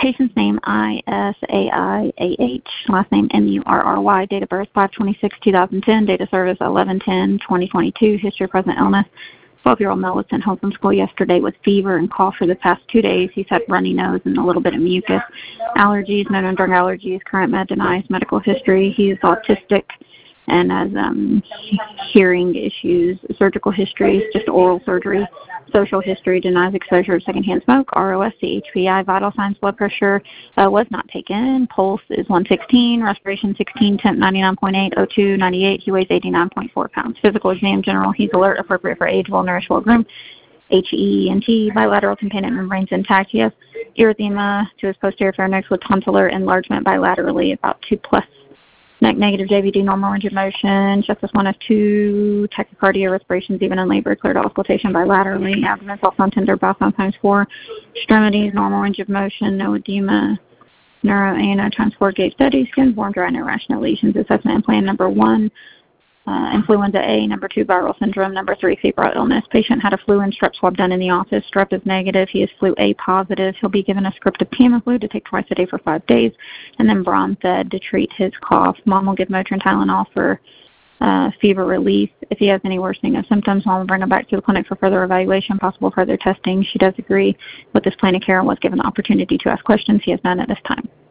Patient's name, ISAIAH, last name MURRY, date of birth 5/26/2010, date of service 11/10/2022, history of present illness. 12-year-old male was sent home from school yesterday with fever and cough for the past 2 days. He's had runny nose and a little bit of mucus. Allergies, known and drug allergies, current med denies, medical history. He is autistic and has hearing issues, surgical history, just oral surgery. Social history, denies exposure to secondhand smoke. ROS, HPI, vital signs, blood pressure was not taken. Pulse is 116, respiration 16, temp 99.8, O2 98. He weighs 89.4 pounds. Physical exam general, he's alert, appropriate for age, well nourished, well groomed. HENT, bilateral tympanic membranes intact. He has erythema to his posterior pharynx with tonsillar enlargement bilaterally, about 2+. Neck negative, JVD, normal range of motion. Chest S1, S2, tachycardia, respirations even in labor, cleared auscultation bilaterally. Abdomen soft on tender, bowel sound ×4. Extremities, normal range of motion, no edema. Neuro transport gauge steady. Skin-borne dry and irrational lesions. Assessment plan number 1. Influenza A, number 2, viral syndrome, number 3, febrile illness. Patient had a flu and strep swab done in the office. Strep is negative. He is flu A positive. He'll be given a script of Tamiflu to take twice a day for 5 days, and then Bronthed to treat his cough. Mom will give Motrin Tylenol for fever relief. If he has any worsening of symptoms, Mom will bring him back to the clinic for further evaluation, possible further testing. She does agree with this plan of care and was given the opportunity to ask questions. He has none at this time.